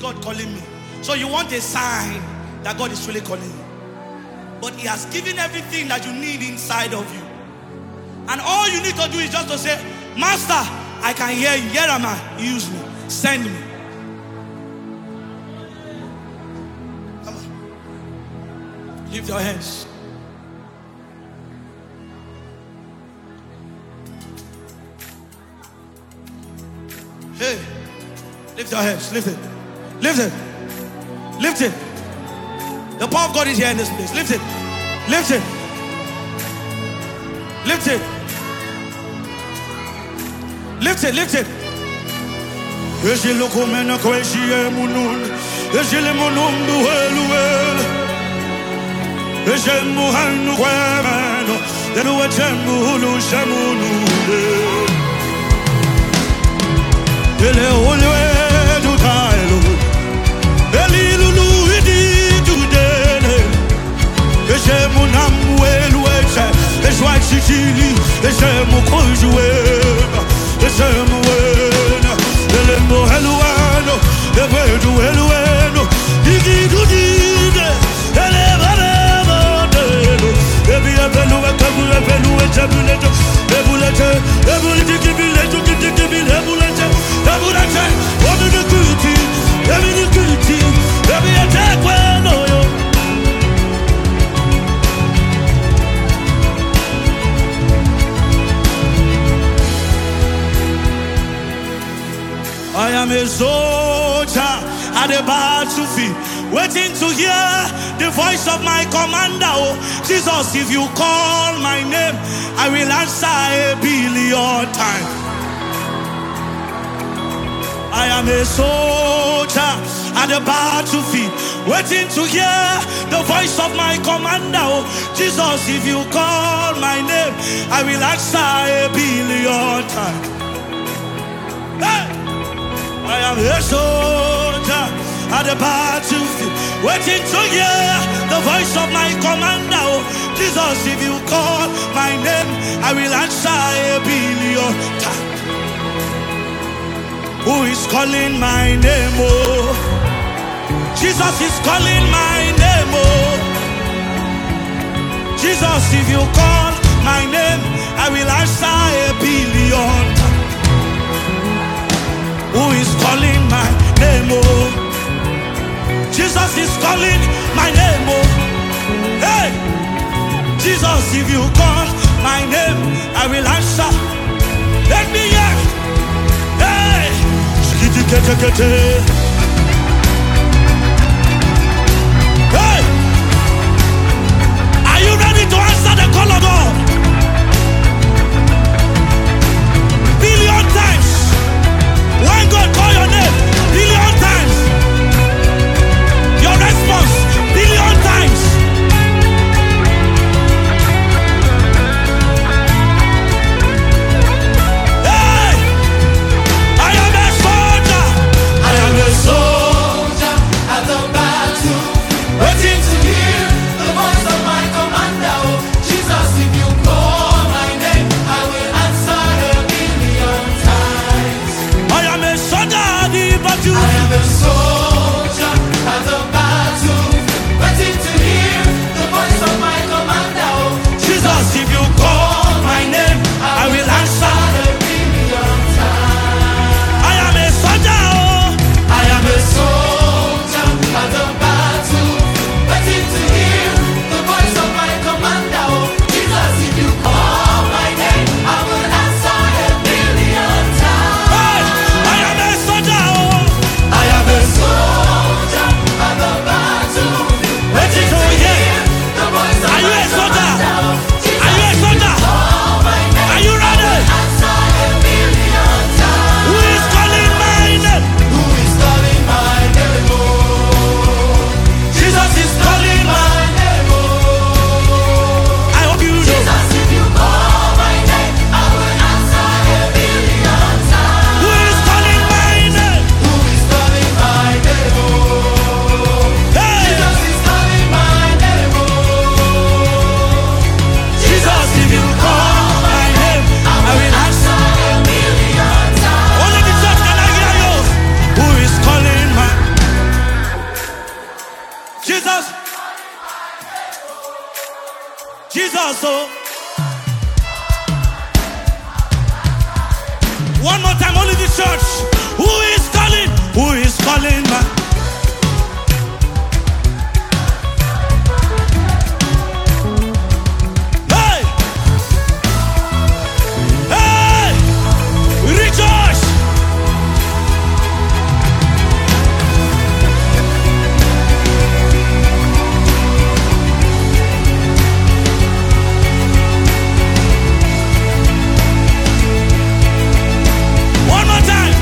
God calling me? So you want a sign that God is really calling you. But He has given everything that you need inside of you. And all you need to do is just to say, Master, I can hear you. Here am I. Use me. Send me. Come on. Lift your hands. Hey. Lift your hands. Lift it. Lift it. Lift it. The power of God is here in this place. Lift it. Lift it. Lift it. Lift it. Lift it. I am a soldier at the battlefield, waiting to hear the voice of my commander. Oh, Jesus, if you call my name, I will answer 1,000,000,000 times. I am a soldier at the battlefield, waiting to hear the voice of my commander. Oh, Jesus, if you call my name, I will answer 1,000,000,000 times. Hey! I am a soldier at the battlefield, waiting to hear the voice of my commander. Oh, Jesus, if you call my name, I will answer 1,000,000,000 times. Who is calling my name? Oh, Jesus is calling my name. Oh, Jesus, if you call my name, I will answer 1,000,000,000 times. Who is calling my name? Oh, Jesus is calling my name. Oh, hey, Jesus, if you call my name, I will answer. Let me hear. Hey, hey, are you ready to answer the call of God? 1,000,000,000 times. When God call your name, 1,000,000,000 times. Your response, 1,000,000,000 times. Hey! I am a soldier. I am a soldier at the battle, waiting to hear the voice of my commander. Oh, Jesus, if you call my name, I will answer 1,000,000,000 times. I am a soldier at the battle. I am a soldier at the battle, waiting to hear the voice of my commander. Oh, Jesus, if you call my name, I will answer. 1,000,000,000 times. I am a soldier. Oh, I am a soldier at the battle, waiting to hear the voice of my commander. Oh, Jesus, if you call my name, I will answer 1,000,000,000 times. hey, I am a soldier. Oh, I am a soldier Jesus. Jesus, oh. One more time, only the church. Who is calling? Who is calling back? Hey! Hey! Rejoice! One more time.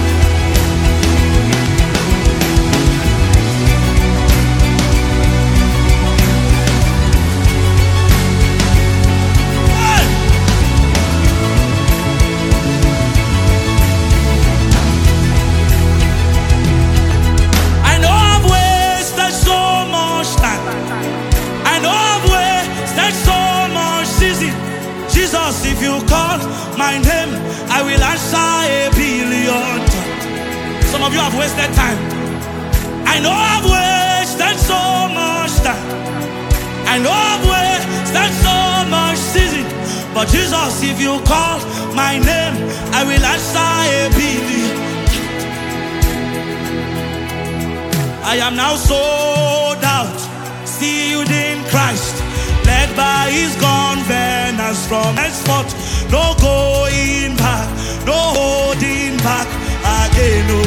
Hey! I know I've wasted so much time. I know I've wasted so much season. Jesus, if you call my name, I will answer a billion times. Some of you have wasted time. I know I've wasted so much time. I know I've wasted so much season. But Jesus, if you call my name, I will answer a billion. I am now sold out, sealed in Christ, led by his covenants from henceforth. No going back, no holding back again. No.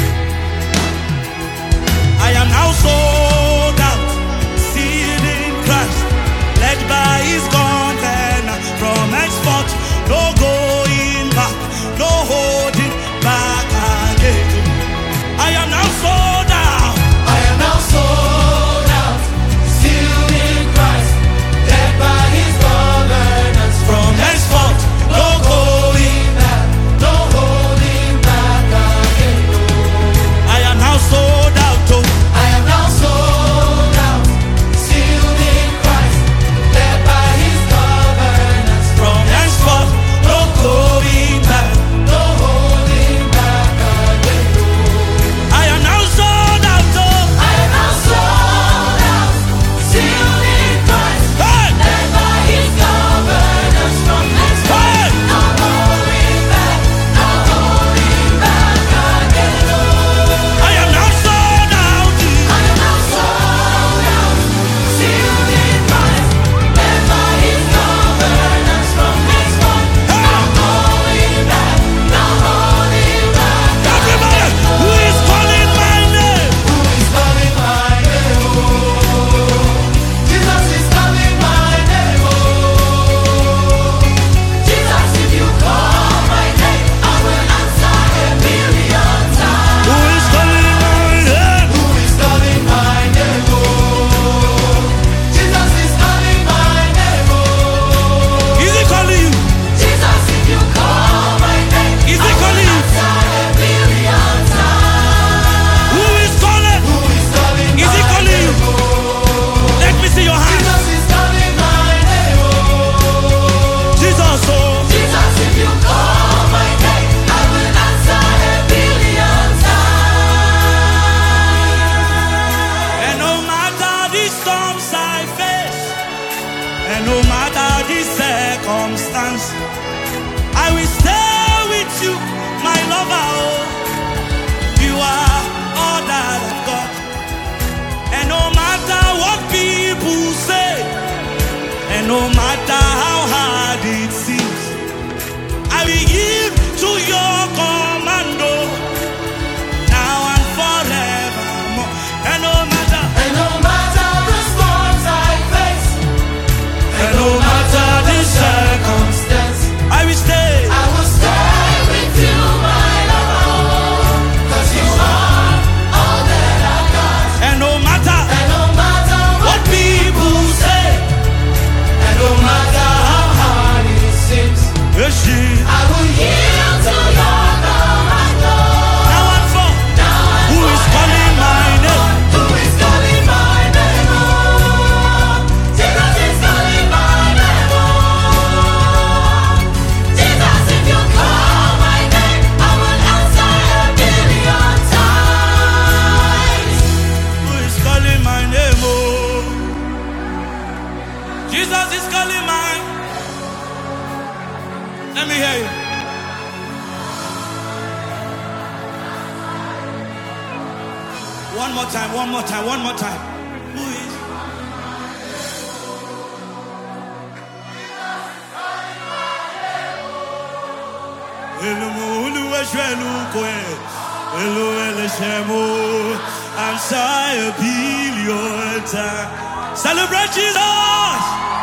I am now sold out, sealed in Christ, led by his covenants from henceforth. No going back, no holding back again. I am now sold out. I am now sold out, sealed in Christ, led by his covenants From henceforth, no going back, no holding back again. I am now sold out. Oh. I am now sold out, sealed in Christ, led by his covenants From henceforth, no going back. no holding back again. I am now sold out. Oh. I am now sold out, sealed in Christ, Hey! led by his covenants from henceforth. Hey! No holding back, no holding back again. I am now sold out. I am now sold out, sealed in Christ, led by his covenants from henceforth. No holding back, no holding back. Everybody, who is calling my name? Who is calling my name? Oh, Jesus is calling my name. Oh, Jesus, if you call my name, I will answer a million times. Who is calling my name? Who is calling my name? Oh, Jesus is calling my name. Oh, Is he calling you? Jesus, if you call my name, Is I he will calling you? answer a million times. Who is calling? Who is calling Is he my calling you? name? Oh, Let me see your hands. Jesus is calling my name. Oh, Jesus, oh. Jesus, if you call my name, I will answer a billion times. And no matter the storms I face, and no matter the circumstance, I will stay with you, my lover. Oh. You are all that I've got. And no matter what people say, and no matter how hard it seems, I will give to your commando now and forevermore. And no matter, And no matter the storms I face, and no matter the circumstance, I will stay. I will stay with you, my lover, 'cause you are all that I've got. And no matter And no matter what what people say, and no matter Let me hear you. One more time, one more time, one more time. Who is? Celebrate Jesus!